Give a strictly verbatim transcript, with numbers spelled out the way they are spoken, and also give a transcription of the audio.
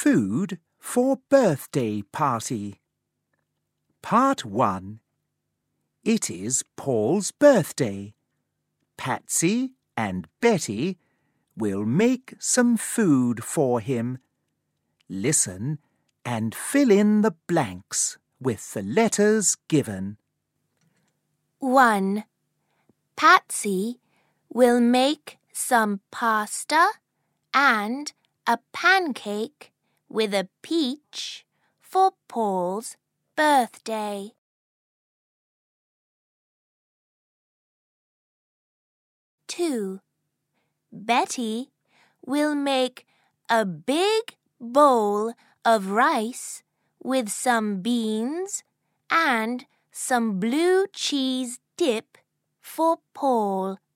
Food for birthday party. Part one. It is Paul's birthday. Patsy and Betty will make some food for him. Listen and fill in the blanks with the letters given. one. Patsy will make some pasta and a pancake with a peach for Paul's birthday. two. Betty will make a big bowl of rice with some beans and some blue cheese dip for Paul.